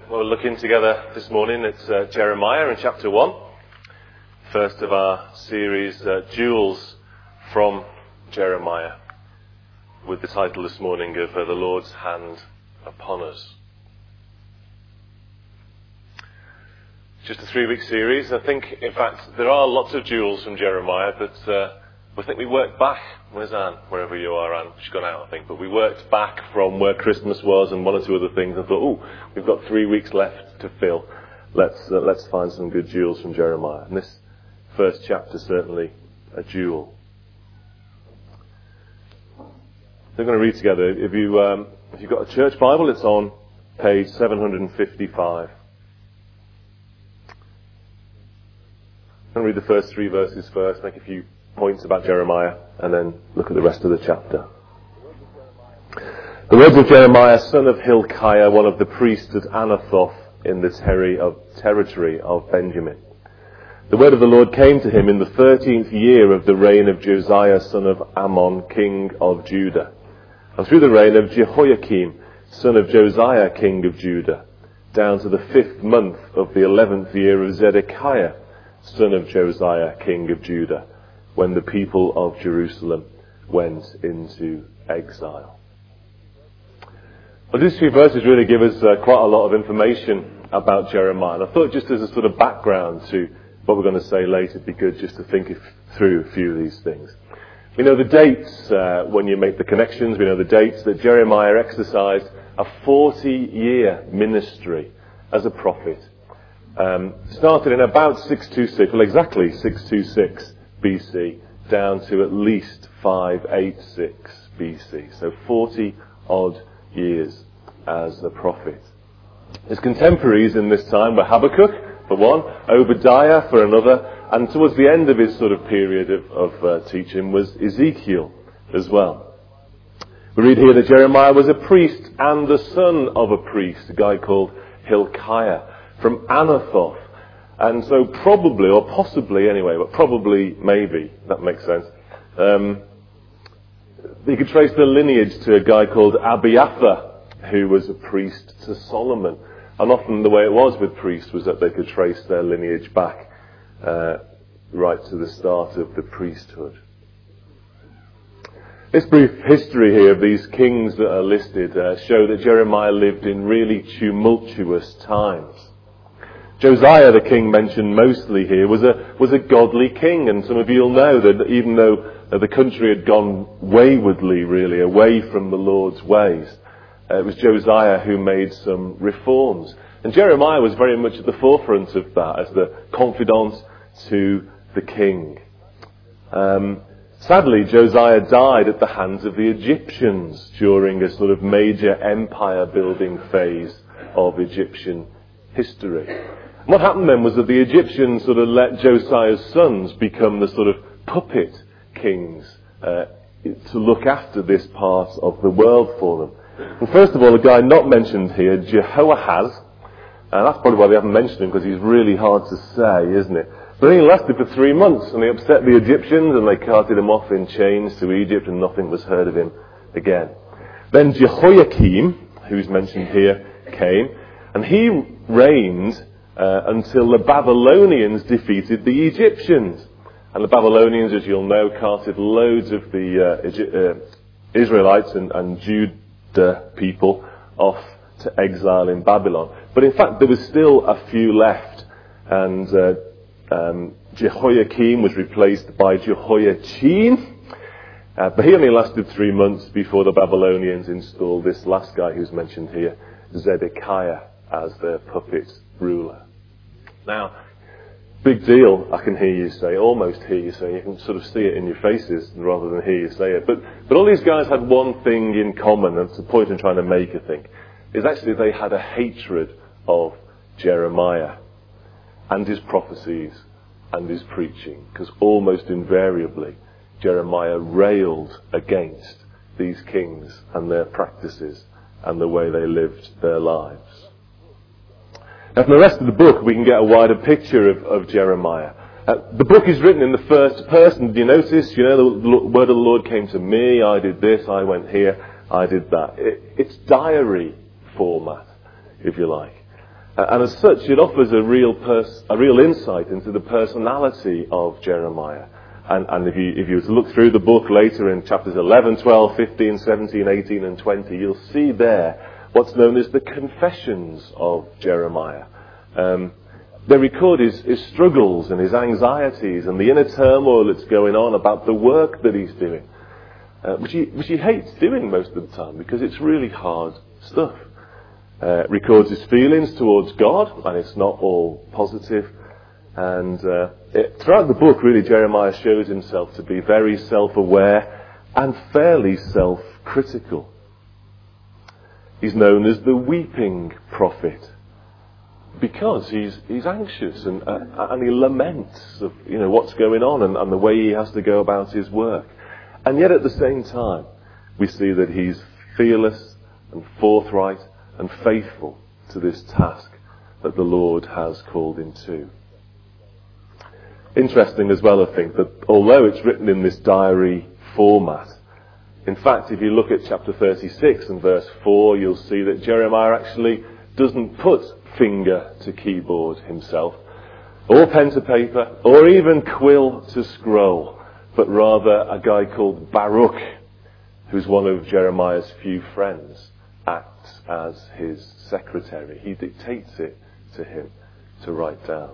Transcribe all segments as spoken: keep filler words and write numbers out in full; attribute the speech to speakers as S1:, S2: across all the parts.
S1: Well, we're looking together this morning at uh, Jeremiah in chapter one. First of our series, uh, Jewels from Jeremiah, with the title this morning of uh, The Lord's Hand Upon Us. Just a three-week series. I think, in fact, there are lots of jewels from Jeremiah, but uh, I think we worked back. Where's Anne? Wherever you are, Anne. She's gone out, I think. But we worked back from where Christmas was and one or two other things. I thought, oh, we've got three weeks left to fill. Let's uh, let's find some good jewels from Jeremiah. And this first chapter, certainly a jewel. We're going to read together. If you um, if you've got a church Bible, it's on page seven fifty-five. I'm going to read the first three verses first, make a few points about Jeremiah, and then look at the rest of the chapter. The words of Jeremiah, son of Hilkiah, one of the priests at Anathoth in the terri of, territory of Benjamin. The word of the Lord came to him in the thirteenth year of the reign of Josiah, son of Ammon, king of Judah, and through the reign of Jehoiakim, son of Josiah, king of Judah, down to the fifth month of the eleventh year of Zedekiah, son of Josiah, king of Judah, when the people of Jerusalem went into exile. Well, these few verses really give us uh, quite a lot of information about Jeremiah. And I thought just as a sort of background to what we're going to say later, it'd be good just to think if, through a few of these things. We know the dates uh, when you make the connections. We know the dates that Jeremiah exercised a forty-year ministry as a prophet. Um, started in about six twenty-six, well exactly six twenty-six B C, down to at least five eighty-six B C. So forty odd years as a prophet. His contemporaries in this time were Habakkuk for one, Obadiah for another, and towards the end of his sort of period of, of uh, teaching was Ezekiel as well. We read here that Jeremiah was a priest and the son of a priest, a guy called Hilkiah, from Anathoth. And so probably, or possibly anyway, but probably, maybe, that makes sense, um, you could trace the lineage to a guy called Abiathar, who was a priest to Solomon. And often the way it was with priests was that they could trace their lineage back uh, right to the start of the priesthood. This brief history here of these kings that are listed uh, show that Jeremiah lived in really tumultuous times. Josiah, the king mentioned mostly here, was a was a godly king, and some of you will know that even though uh, the country had gone waywardly, really, away from the Lord's ways, uh, it was Josiah who made some reforms. And Jeremiah was very much at the forefront of that as the confidant to the king. Um, sadly, Josiah died at the hands of the Egyptians during a sort of major empire-building phase of Egyptian history. What happened then was that the Egyptians sort of let Josiah's sons become the sort of puppet kings uh, to look after this part of the world for them. And first of all, a guy not mentioned here, Jehoahaz, and that's probably why they haven't mentioned him, because he's really hard to say, isn't it? But he lasted for three months, and they upset the Egyptians, and they carted him off in chains to Egypt, and nothing was heard of him again. Then Jehoiakim, who's mentioned here, came, and he reigned Uh, until the Babylonians defeated the Egyptians. And the Babylonians, as you'll know, carted loads of the uh, Egy- uh, Israelites and, and Judah people off to exile in Babylon. But in fact, there was still a few left. And uh, um, Jehoiakim was replaced by Jehoiachin. Uh, but he only lasted three months before the Babylonians installed this last guy who's mentioned here, Zedekiah, as their puppet ruler. Now, big deal, I can hear you say, almost hear you say, you can sort of see it in your faces rather than hear you say it. But but all these guys had one thing in common, and it's the point I'm trying to make, I think, is actually they had a hatred of Jeremiah and his prophecies and his preaching, because almost invariably Jeremiah railed against these kings and their practices and the way they lived their lives. Now, from the rest of the book, we can get a wider picture of, of Jeremiah. Uh, the book is written in the first person. Do you notice? You know, the word of the Lord came to me. I did this. I went here. I did that. It, it's diary format, if you like. And as such, it offers a real pers- a real insight into the personality of Jeremiah. And, and if you if you were to look through the book later in chapters eleven, twelve, fifteen, seventeen, eighteen and twenty, you'll see there what's known as the confessions of Jeremiah. Um, they record his, his struggles and his anxieties and the inner turmoil that's going on about the work that he's doing, uh, which he which he hates doing most of the time because it's really hard stuff. Uh, records his feelings towards God, and it's not all positive. And uh, it, throughout the book, really, Jeremiah shows himself to be very self-aware and fairly self-critical. He's known as the weeping prophet because he's he's anxious and uh, and he laments of you know what's going on and, and the way he has to go about his work. And yet, at the same time, we see that he's fearless and forthright and faithful to this task that the Lord has called him to. Interesting as well, I think, that although it's written in this diary format, in fact, if you look at chapter thirty-six and verse four, you'll see that Jeremiah actually doesn't put finger to keyboard himself, or pen to paper, or even quill to scroll, but rather a guy called Baruch, who's one of Jeremiah's few friends, acts as his secretary. He dictates it to him to write down.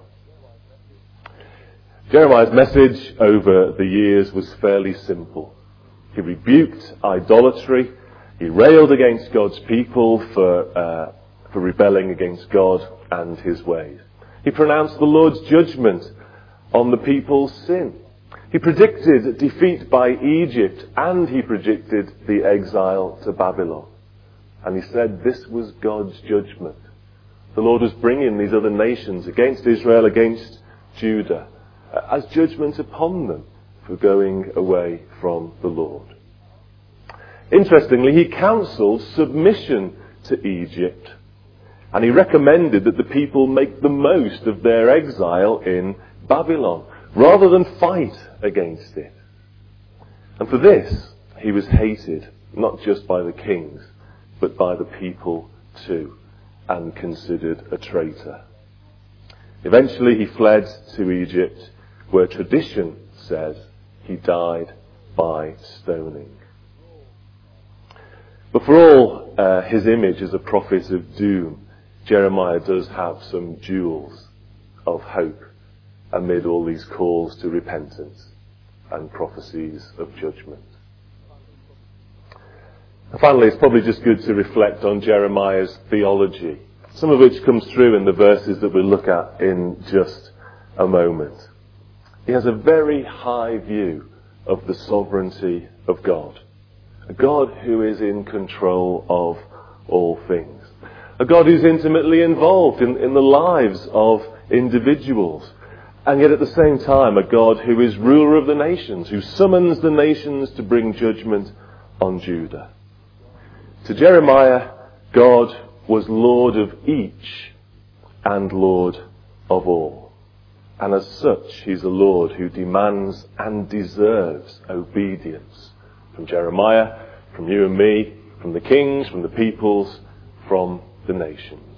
S1: Jeremiah's message over the years was fairly simple. He rebuked idolatry. He railed against God's people for uh, for rebelling against God and his ways. He pronounced the Lord's judgment on the people's sin. He predicted defeat by Egypt, and he predicted the exile to Babylon. And he said this was God's judgment. The Lord was bringing these other nations against Israel, against Judah, as judgment upon them for going away from the Lord. Interestingly, he counselled submission to Egypt, and he recommended that the people make the most of their exile in Babylon, rather than fight against it. And for this, he was hated, not just by the kings, but by the people too, and considered a traitor. Eventually he fled to Egypt, where tradition says he died by stoning. But for all uh, his image as a prophet of doom, Jeremiah does have some jewels of hope amid all these calls to repentance and prophecies of judgment. And finally, it's probably just good to reflect on Jeremiah's theology, some of which comes through in the verses that we'll look at in just a moment. He has a very high view of the sovereignty of God, a God who is in control of all things, a God who's intimately involved in, in the lives of individuals, and yet at the same time a God who is ruler of the nations, who summons the nations to bring judgment on Judah. To Jeremiah, God was Lord of each and Lord of all. And as such, he's a Lord who demands and deserves obedience from Jeremiah, from you and me, from the kings, from the peoples, from the nations.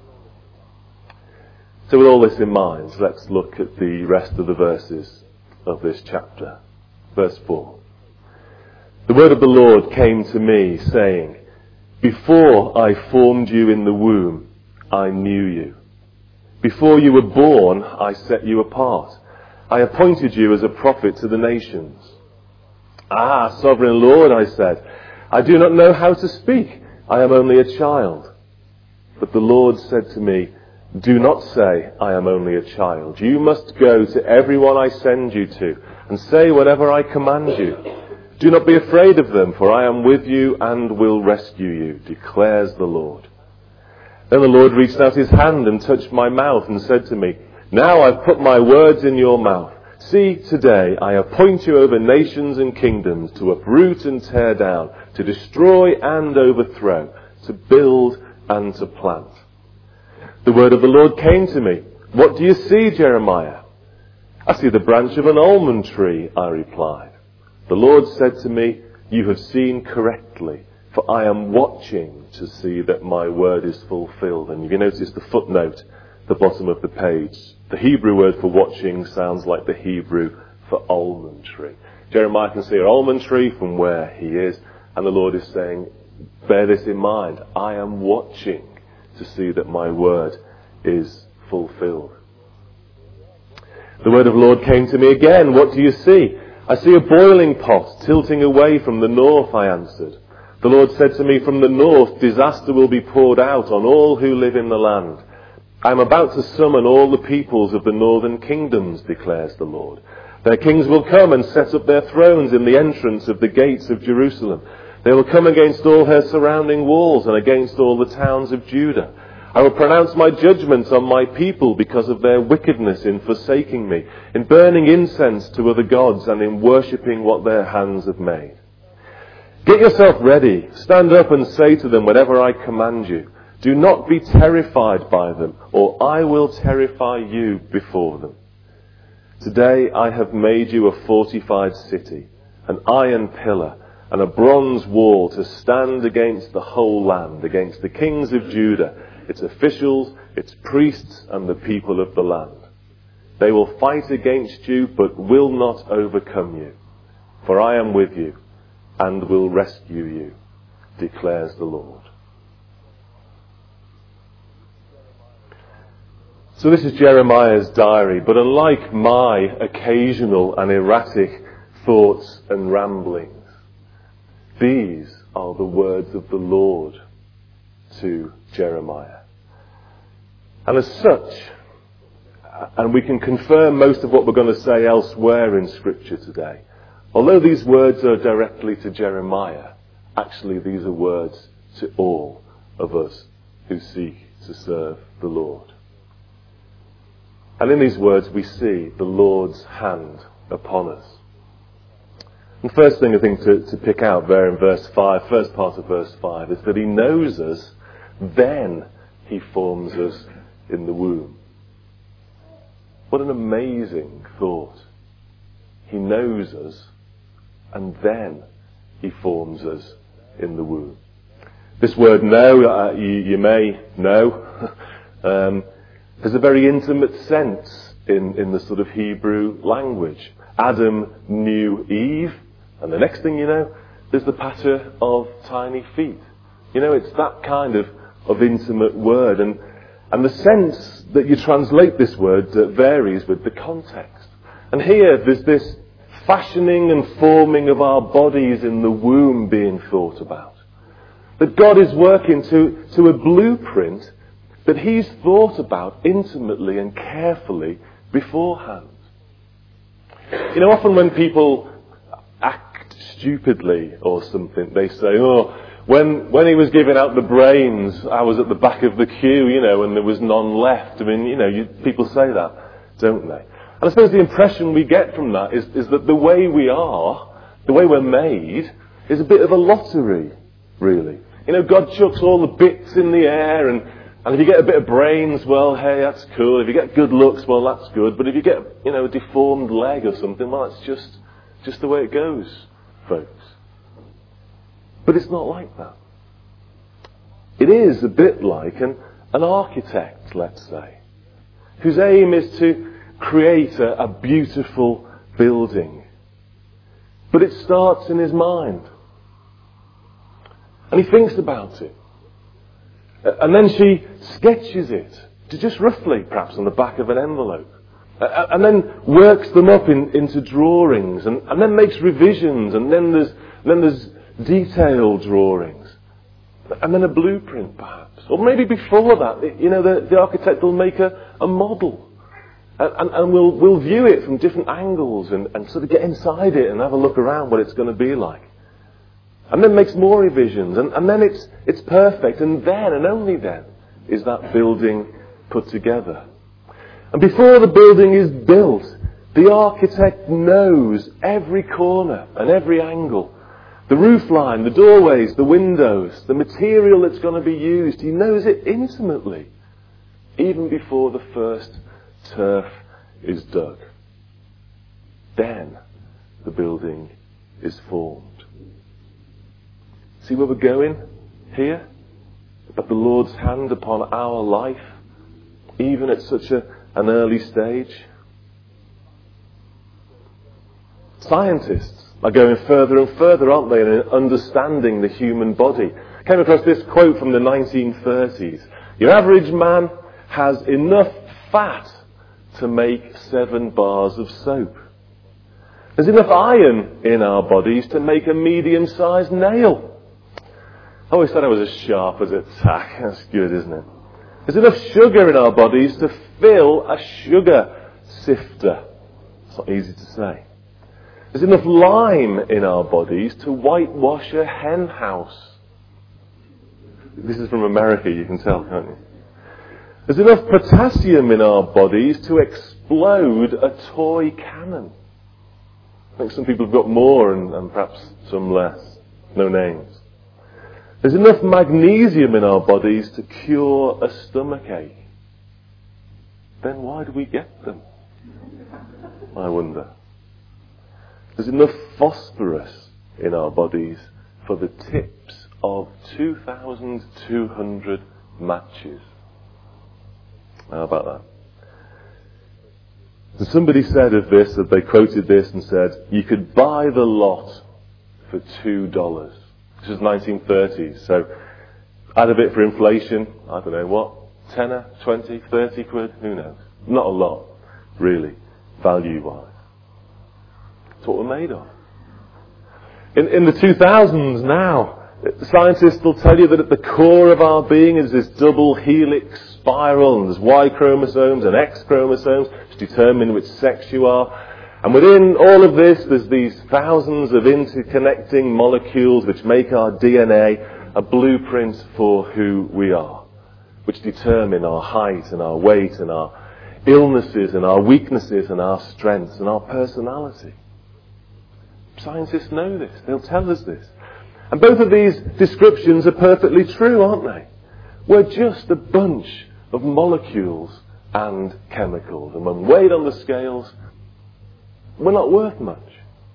S1: So with all this in mind, let's look at the rest of the verses of this chapter. Verse four. The word of the Lord came to me, saying, "Before I formed you in the womb, I knew you. Before you were born, I set you apart. I appointed you as a prophet to the nations." "Ah, sovereign Lord," I said, "I do not know how to speak. I am only a child." But the Lord said to me, "Do not say, 'I am only a child.' You must go to everyone I send you to and say whatever I command you. Do not be afraid of them, for I am with you and will rescue you, declares the Lord." Then the Lord reached out his hand and touched my mouth and said to me, "Now I've put my words in your mouth. See, today I appoint you over nations and kingdoms to uproot and tear down, to destroy and overthrow, to build and to plant." The word of the Lord came to me. "What do you see, Jeremiah?" "I see the branch of an almond tree," I replied. The Lord said to me, "You have seen correctly, For I am watching to see that my word is fulfilled. And if you notice the footnote at the bottom of the page, the Hebrew word for watching sounds like the Hebrew for almond tree. Jeremiah can see an almond tree from where he is, and the Lord is saying, bear this in mind. I am watching to see that my word is fulfilled. The word of the Lord came to me again. What do you see? I see a boiling pot tilting away from the north, I answered. The Lord said to me, from the north, disaster will be poured out on all who live in the land. I am about to summon all the peoples of the northern kingdoms, declares the Lord. Their kings will come and set up their thrones in the entrance of the gates of Jerusalem. They will come against all her surrounding walls and against all the towns of Judah. I will pronounce my judgments on my people because of their wickedness in forsaking me, in burning incense to other gods, and in worshipping what their hands have made. Get yourself ready. Stand up and say to them whatever I command you. Do not be terrified by them, or I will terrify you before them. Today I have made you a fortified city, an iron pillar, and a bronze wall to stand against the whole land, against the kings of Judah, its officials, its priests, and the people of the land. They will fight against you, but will not overcome you. For I am with you, and will rescue you, declares the Lord. So this is Jeremiah's diary, but unlike my occasional and erratic thoughts and ramblings, these are the words of the Lord to Jeremiah. And as such, and we can confirm most of what we're going to say elsewhere in Scripture today, although these words are directly to Jeremiah, actually these are words to all of us who seek to serve the Lord. And in these words we see the Lord's hand upon us. And the first thing I think to, to pick out there in verse five, first part of verse five, is that he knows us, then he forms us in the womb. What an amazing thought. He knows us, and then he forms us in the womb. This word know, uh, you, you may know, um, has a very intimate sense in, in the sort of Hebrew language. Adam knew Eve, and the next thing you know, there's the patter of tiny feet. You know, it's that kind of, of intimate word. And, and the sense that you translate this word uh, varies with the context. And here there's this fashioning and forming of our bodies in the womb being thought about. That God is working to, to a blueprint that he's thought about intimately and carefully beforehand. You know, often when people act stupidly or something, they say, oh, when when he was giving out the brains, I was at the back of the queue, you know, and there was none left. I mean, you know, you, people say that, don't they? And I suppose the impression we get from that is, is that the way we are, the way we're made, is a bit of a lottery, really. You know, God chucks all the bits in the air, and, and if you get a bit of brains, well, hey, that's cool. If you get good looks, well, that's good. But if you get, you know, a deformed leg or something, well, it's just, just the way it goes, folks. But it's not like that. It is a bit like an, an architect, let's say, whose aim is to create a, a beautiful building. But it starts in his mind. And he thinks about it. And then she sketches it, to just roughly, perhaps, on the back of an envelope. And then works them up in, into drawings, and, and then makes revisions, and then there's, then there's detailed drawings. And then a blueprint, perhaps. Or maybe before that, you know, the, the architect will make a, a model. And, and, and we'll, we'll view it from different angles and, and sort of get inside it and have a look around what it's going to be like. And then makes more revisions, and, and then it's it's perfect, and then, and only then, is that building put together. And before the building is built, the architect knows every corner and every angle. The roof line, the doorways, the windows, the material that's going to be used. He knows it intimately, even before the first turf is dug. Then the building is formed. See where we're going here? But the Lord's hand upon our life, even at such a, an early stage. Scientists are going further and further, aren't they, in understanding the human body. Came across this quote from the nineteen thirties. Your average man has enough fat to make seven bars of soap. There's enough iron in our bodies to make a medium-sized nail. I always thought I was as sharp as a tack. That's good, isn't it? There's enough sugar in our bodies to fill a sugar sifter. It's not easy to say. There's enough lime in our bodies to whitewash a hen house. This is from America, you can tell, can't you? There's enough potassium in our bodies to explode a toy cannon. I think some people have got more and, and perhaps some less. No names. There's enough magnesium in our bodies to cure a stomachache. Then why do we get them? I wonder. There's enough phosphorus in our bodies for the tips of two thousand two hundred matches. How about that? And somebody said of this, that they quoted this and said, you could buy the lot for two dollars. This was nineteen thirties, so add a bit for inflation, I don't know what, tenner, twenty, thirty quid, who knows? Not a lot, really, value-wise. That's what we're made of. In, in the two thousands now, scientists will tell you that at the core of our being is this double helix spiral, and there's Y chromosomes and X chromosomes to determine which sex you are. And within all of this, there's these thousands of interconnecting molecules which make our D N A a blueprint for who we are, which determine our height and our weight and our illnesses and our weaknesses and our strengths and our personality. Scientists know this. They'll tell us this. And both of these descriptions are perfectly true, aren't they? We're just a bunch of molecules and chemicals. And when weighed on the scales, we're not worth much.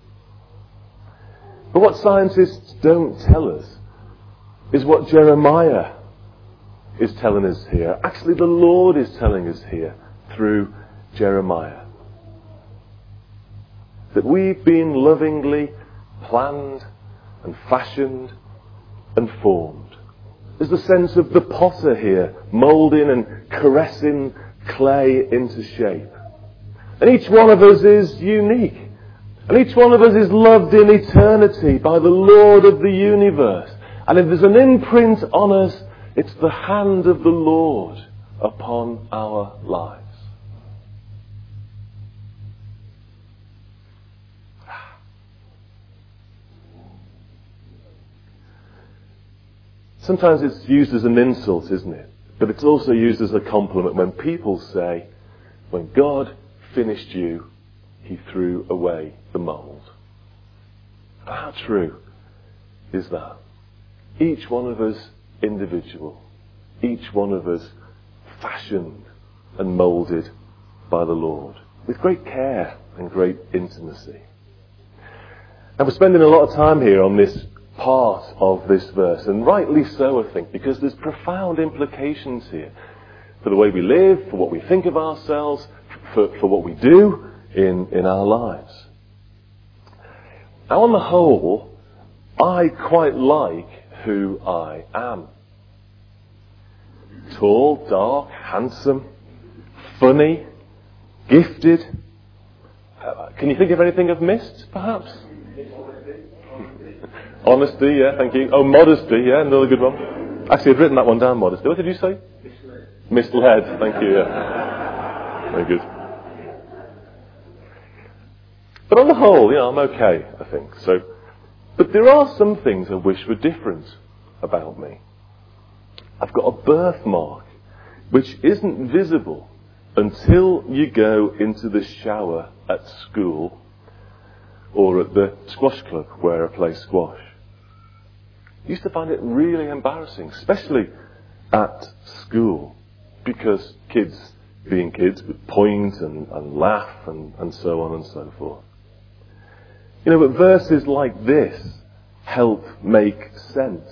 S1: But what scientists don't tell us is what Jeremiah is telling us here. Actually, the Lord is telling us here through Jeremiah. That we've been lovingly planned and fashioned and formed. There's the sense of the potter here, moulding and caressing clay into shape. And each one of us is unique. And each one of us is loved in eternity by the Lord of the universe. And if there's an imprint on us, it's the hand of the Lord upon our lives. Sometimes it's used as an insult, isn't it? But it's also used as a compliment when people say, when God finished you, he threw away the mould. How true is that? Each one of us individual. Each one of us fashioned and moulded by the Lord. With great care and great intimacy. Now we're spending a lot of time here on this part of this verse, and rightly so, I think, because there's profound implications here for the way we live, for what we think of ourselves, for, for what we do in, in our lives. Now, on the whole, I quite like who I am. Tall, dark, handsome, funny, gifted. Uh, can you think of anything I've missed, perhaps? Honesty, yeah, thank you. Oh, modesty, yeah, another good one. Actually, I'd written that one down, modesty. What did you say? Misled. Misled, thank you, yeah. Very good. But on the whole, yeah, I'm okay, I think. So, but there are some things I wish were different about me. I've got a birthmark which isn't visible until you go into the shower at school or at the squash club where I play squash. I used to find it really embarrassing, especially at school, because kids, being kids, would point and, and laugh and, and so on and so forth. You know, but verses like this help make sense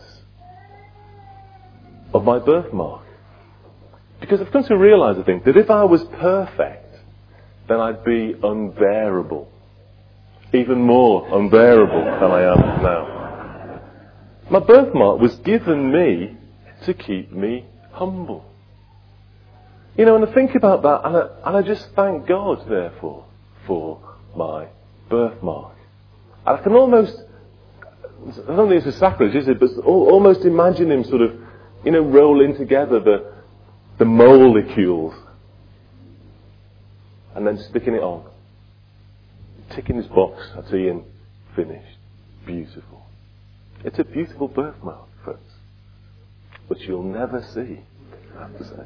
S1: of my birthmark. Because I've come to realise, I think, that if I was perfect, then I'd be unbearable. Even more unbearable than I am now. My birthmark was given me to keep me humble. You know, and I think about that, and I, and I just thank God, therefore, for my birthmark. And I can almost, I don't think it's a sacrilege, is it? But almost imagine him sort of, you know, rolling together the, the molecules and then sticking it on. Ticking his box, that's Ian, finished. Beautiful. It's a beautiful birthmark, folks. But you'll never see, I have to say.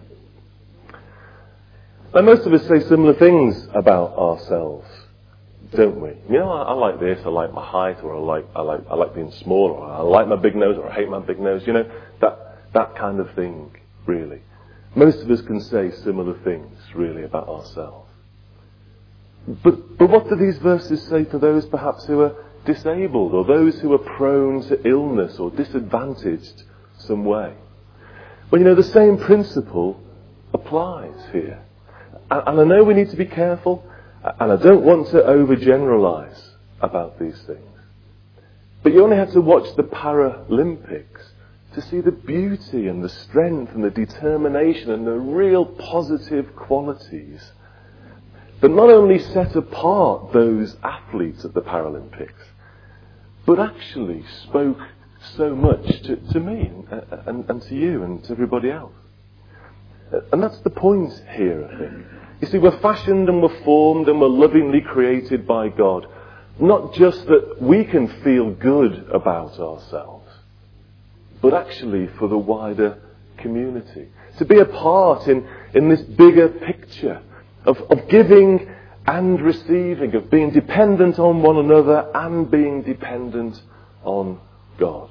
S1: Now, most of us say similar things about ourselves, don't we? You know, I, I like this, I like my height, or I like, I like, I like being small, or I like my big nose, or I hate my big nose. You know, that, that kind of thing, really. Most of us can say similar things, really, about ourselves. But, but what do these verses say to those perhaps who are disabled, or those who are prone to illness or disadvantaged some way? Well, you know, the same principle applies here. And, and I know we need to be careful, and I don't want to overgeneralise about these things. But you only have to watch the Paralympics to see the beauty and the strength and the determination and the real positive qualities that not only set apart those athletes at the Paralympics, but actually spoke so much to, to me and, and, and to you and to everybody else. And that's the point here, I think. You see, we're fashioned and we're formed and we're lovingly created by God. Not just that we can feel good about ourselves, but actually for the wider community. To be a part in, in this bigger picture of, of giving and receiving, of being dependent on one another and being dependent on God.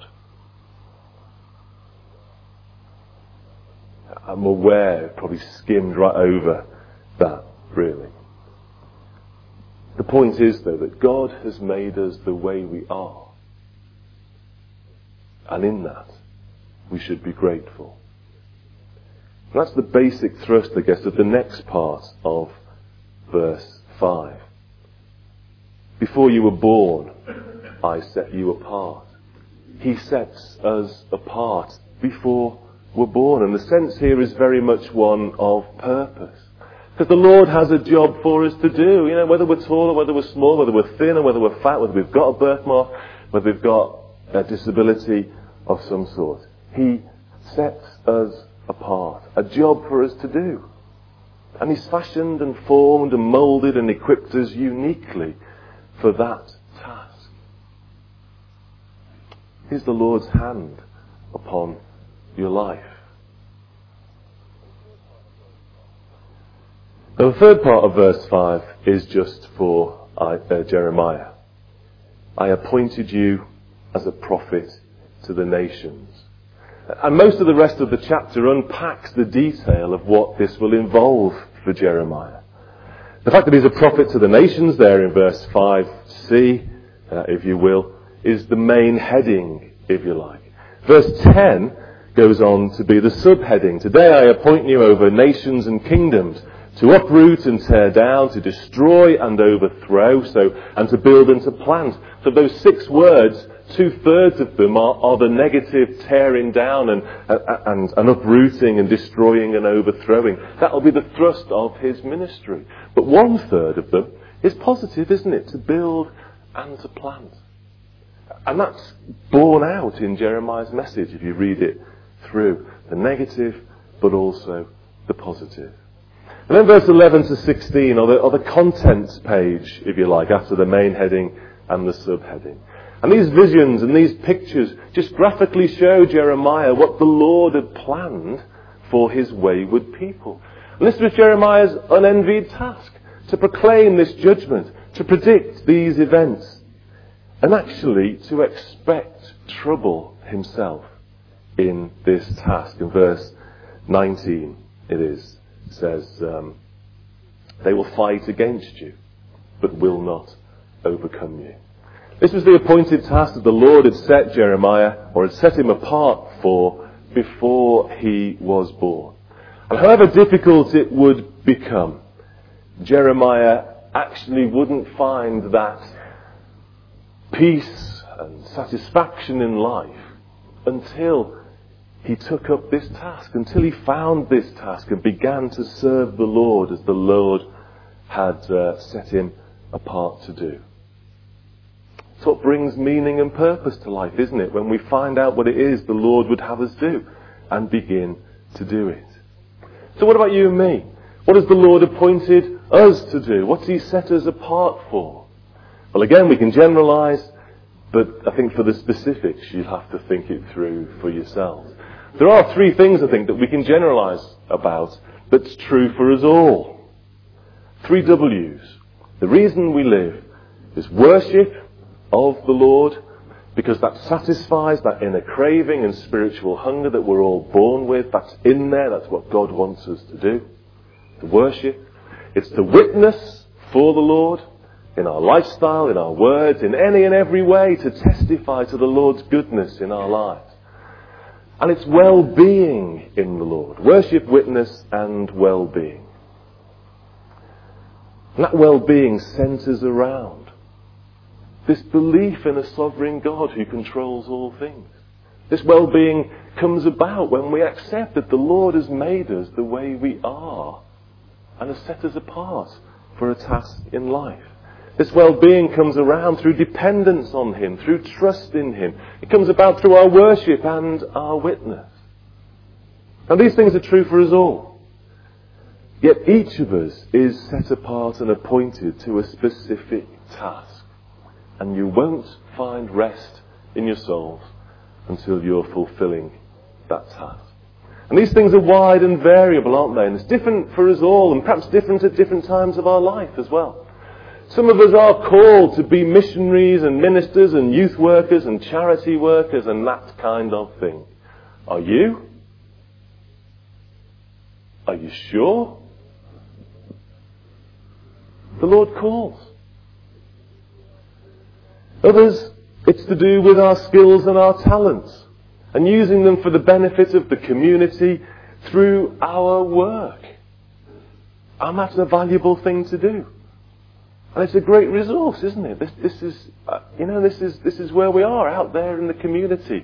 S1: I'm aware, probably skimmed right over that, really. The point is, though, that God has made us the way we are. And in that, we should be grateful. And that's the basic thrust, I guess, of the next part of verse five. Before you were born, I set you apart. He sets us apart before we're born. And the sense here is very much one of purpose. Because the Lord has a job for us to do. You know, whether we're tall or whether we're small, whether we're thin or whether we're fat, whether we've got a birthmark, whether we've got a disability of some sort. He sets us apart. A job for us to do. And He's fashioned and formed and moulded and equipped us uniquely for that task. Here's the Lord's hand upon your life. Now, the third part of verse five is just for uh, Jeremiah. I appointed you as a prophet to the nations. And most of the rest of the chapter unpacks the detail of what this will involve for Jeremiah. The fact that he's a prophet to the nations there in verse five c, uh, if you will, is the main heading, if you like. Verse ten goes on to be the subheading. Today I appoint you over nations and kingdoms, to uproot and tear down, to destroy and overthrow, so and to build and to plant. So those six words, two-thirds of them are, are the negative tearing down and, and, and uprooting and destroying and overthrowing. That will be the thrust of his ministry. But one-third of them is positive, isn't it? To build and to plant. And that's borne out in Jeremiah's message if you read it through. The negative, but also the positive. And then verse eleven to sixteen are the, are the contents page, if you like, after the main heading and the subheading. And these visions and these pictures just graphically show Jeremiah what the Lord had planned for his wayward people. And this was Jeremiah's unenvied task, to proclaim this judgment, to predict these events, and actually to expect trouble himself in this task. In verse nineteen, it is, says, um, they will fight against you, but will not overcome you. This was the appointed task that the Lord had set Jeremiah, or had set him apart for, before he was born. And however difficult it would become, Jeremiah actually wouldn't find that peace and satisfaction in life until he took up this task, until he found this task and began to serve the Lord as the Lord had uh, set him apart to do. It's what brings meaning and purpose to life, isn't it? When we find out what it is the Lord would have us do and begin to do it. So what about you and me? What has the Lord appointed us to do? What's he set us apart for? Well, again, we can generalise, but I think for the specifics, you'll have to think it through for yourselves. There are three things, I think, that we can generalise about that's true for us all. Three W's. The reason we live is worship of the Lord, because that satisfies that inner craving and spiritual hunger that we're all born with. That's in there. That's what God wants us to do. To worship. It's to witness for the Lord in our lifestyle, in our words, in any and every way, to testify to the Lord's goodness in our lives. And it's well-being in the Lord. Worship, witness, and well-being. And that well-being centres around this belief in a sovereign God who controls all things. This well-being comes about when we accept that the Lord has made us the way we are and has set us apart for a task in life. This well-being comes around through dependence on him, through trust in him. It comes about through our worship and our witness. And these things are true for us all. Yet each of us is set apart and appointed to a specific task. And you won't find rest in your souls until you're fulfilling that task. And these things are wide and variable, aren't they? And it's different for us all, and perhaps different at different times of our life as well. Some of us are called to be missionaries and ministers and youth workers and charity workers and that kind of thing. Are you? Are you sure? The Lord calls. Others, it's to do with our skills and our talents and using them for the benefit of the community through our work. And that's a valuable thing to do. And it's a great resource, isn't it? This, this is, uh, you know, this is this is where we are, out there in the community,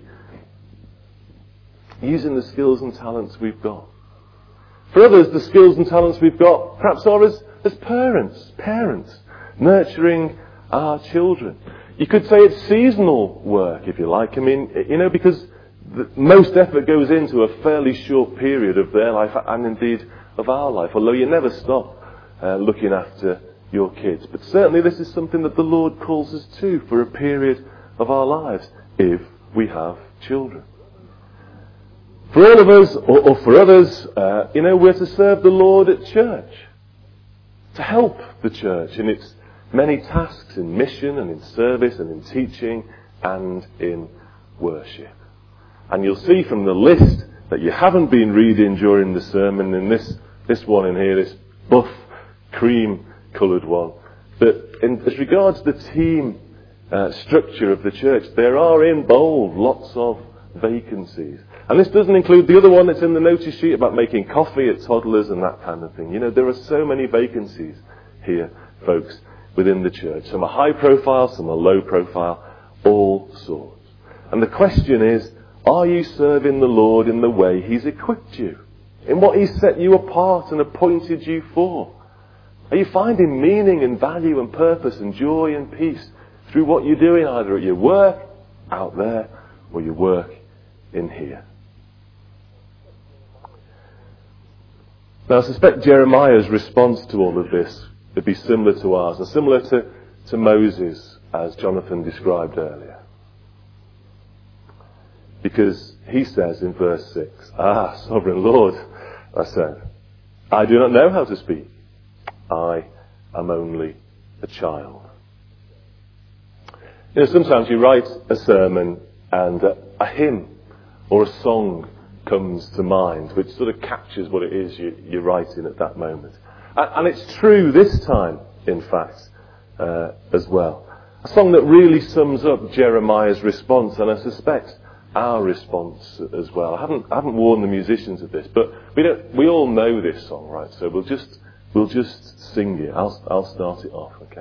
S1: using the skills and talents we've got. For others, the skills and talents we've got perhaps are as, as parents, parents, nurturing our children. You could say it's seasonal work, if you like. I mean, you know, because the most effort goes into a fairly short period of their life, and indeed of our life, although you never stop uh, looking after your kids. But certainly this is something that the Lord calls us to for a period of our lives, if we have children. For all of us, or, or for others, uh, you know, we're to serve the Lord at church, to help the church in its many tasks in mission and in service and in teaching and in worship. And you'll see from the list that you haven't been reading during the sermon, in this, this one in here, this buff, cream-coloured one, that in, as regards the team uh, structure of the church, there are in bold lots of vacancies. And this doesn't include the other one that's in the notice sheet about making coffee at toddlers and that kind of thing. You know, there are so many vacancies here, folks, within the church. Some are high profile, some are low profile, all sorts. And the question is, are you serving the Lord in the way he's equipped you? In what he's set you apart and appointed you for? Are you finding meaning and value and purpose and joy and peace through what you're doing, either at your work, out there, or your work in here? Now I suspect Jeremiah's response to all of this would be similar to ours, and similar to, to Moses, as Jonathan described earlier. Because he says in verse six, "Ah, sovereign Lord," I said, "I do not know how to speak. I am only a child." You know, sometimes you write a sermon and a, a hymn or a song comes to mind, which sort of captures what it is you, you're writing at that moment. And it's true this time, in fact, uh, as well. A song that really sums up Jeremiah's response, and I suspect our response as well. I haven't, I haven't warned the musicians of this, but we don't, we all know this song, right? So we'll just, we'll just sing it. I'll, I'll start it off, okay?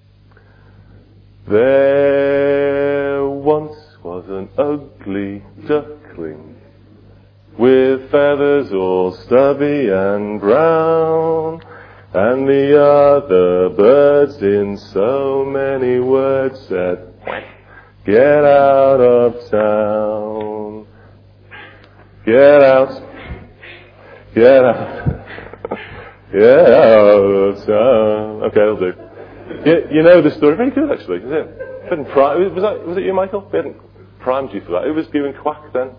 S1: There once was an ugly duckling with feathers all stubby and brown, and the other birds in so many words said, get out of town, get out, get out, get out of town. Okay, that'll do. You, you know the story. Very good, actually. Is it? Didn't prime, was, that, was it you, Michael? We hadn't primed you for that. Who was doing quack then?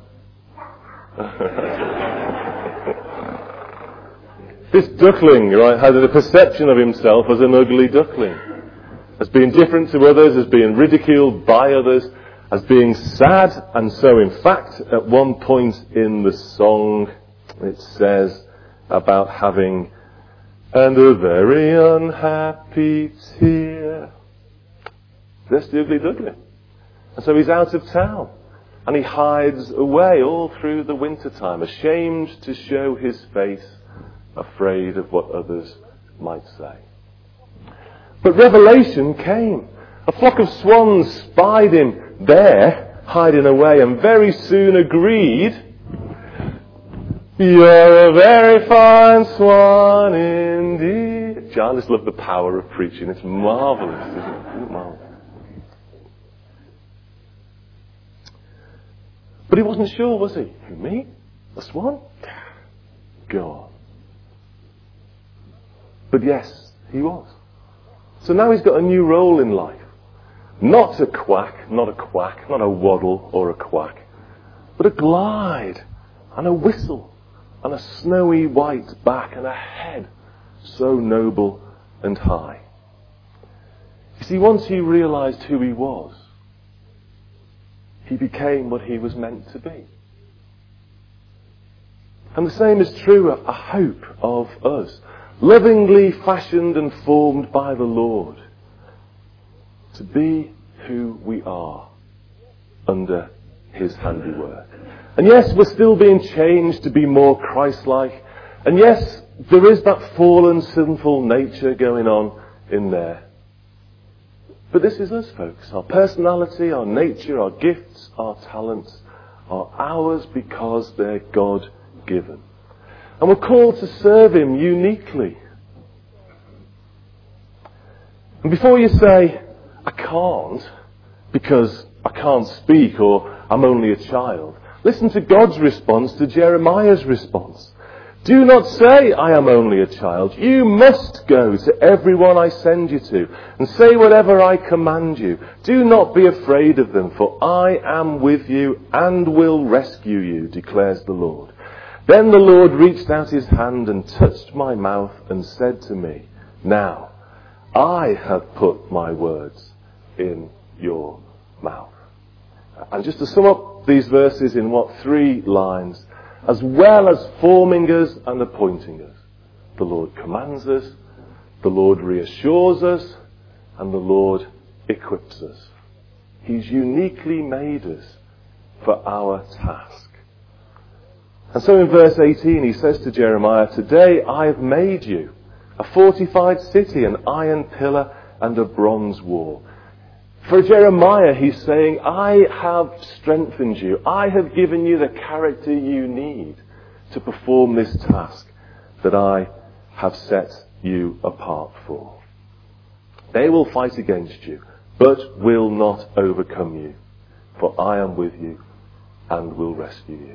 S1: This duckling, right, had a perception of himself as an ugly duckling, as being different to others, as being ridiculed by others, as being sad. And so, in fact, at one point in the song, it says about having and a very unhappy tear. That's the ugly duckling. And so he's out of town. And he hides away all through the winter time, ashamed to show his face, afraid of what others might say. But revelation came. A flock of swans spied him there, hiding away, and very soon agreed, you're a very fine swan indeed. I just love the power of preaching. It's marvellous, isn't it? Isn't it marvellous? But he wasn't sure, was he? Who, me? A swan? Go on. But yes, he was. So now he's got a new role in life. Not a quack, not a quack, not a waddle or a quack, but a glide and a whistle and a snowy white back and a head so noble and high. You see, once he realised who he was, he became what he was meant to be. And the same is true, I hope, of us. Lovingly fashioned and formed by the Lord to be who we are under his handiwork. And yes, we're still being changed to be more Christ-like. And yes, there is that fallen, sinful nature going on in there. But this is us, folks. Our personality, our nature, our gifts, our talents are ours because they're God-given. And we're called to serve him uniquely. And before you say, I can't, because I can't speak, or I'm only a child, listen to God's response to Jeremiah's response. Do not say, I am only a child. You must go to everyone I send you to, and say whatever I command you. Do not be afraid of them, for I am with you and will rescue you, declares the Lord. Then the Lord reached out his hand and touched my mouth and said to me, now, I have put my words in your mouth. And just to sum up these verses in what, three lines, as well as forming us and appointing us, the Lord commands us, the Lord reassures us, and the Lord equips us. He's uniquely made us for our task. And so in verse eighteen he says to Jeremiah, today I have made you a fortified city, an iron pillar and a bronze wall. For Jeremiah he's saying, I have strengthened you. I have given you the character you need to perform this task that I have set you apart for. They will fight against you, but will not overcome you. For I am with you and will rescue you.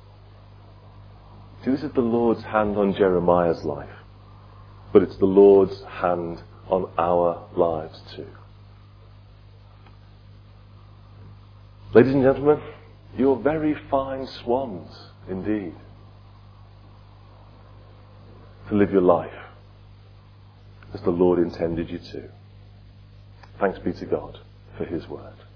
S1: See, this is the Lord's hand on Jeremiah's life, but it's the Lord's hand on our lives too. Ladies and gentlemen, you're very fine swans indeed to live your life as the Lord intended you to. Thanks be to God for his word.